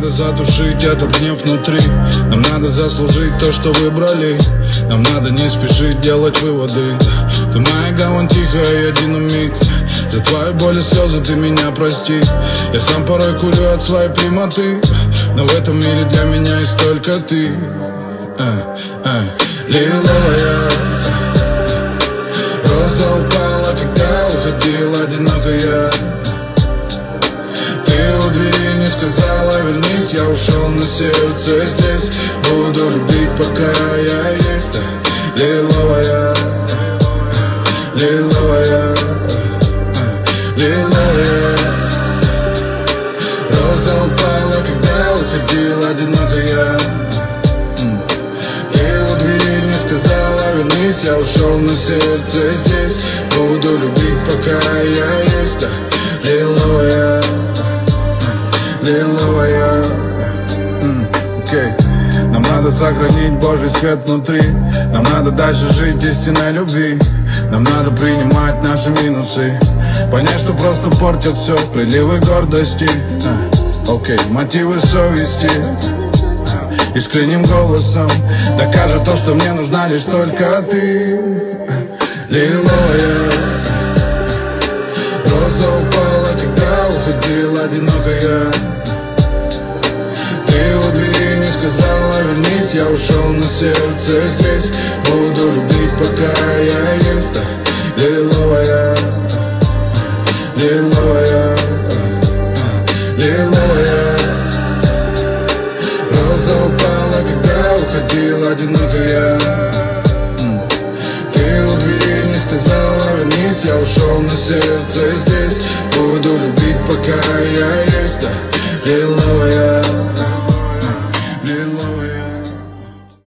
надо затушить этот гнев внутри. Нам надо заслужить то, что выбрали. Нам надо не спешить делать выводы. Ты моя гавань тихая, я динамит. За твою боль и слезы ты меня прости. Я сам порой курю от своей прямоты, но в этом мире для меня есть только ты. Лиловая роза упала, когда уходил одинокая. Ты у двери не сказала вернись, я ушел, но сердце здесь. Буду любить, пока я есть. Лиловая, лиловая, лиловая роза упала, когда уходил одинокая. Ты у двери не сказала вернись, я ушел, но сердце здесь. Буду любить, пока я есть. Лиловая, лиловая. Нам надо сохранить Божий свет внутри. Нам надо дальше жить истинной любви. Нам надо принимать наши минусы, понять, что просто портят все приливы гордости. Мотивы совести искренним голосом докажет то, что мне нужна лишь только ты. Лиловая роза упала, когда уходила одинокая. Ты у двери не сказала вернись, я ушел, но сердце здесь. Буду любить, пока я есть. Лиловая, лиловая, лиловая роза упала, когда уходила одинокая. Ты у двери не сказала вернись, я ушел, но сердце здесь. Буду любить, пока я есть. Лиловая.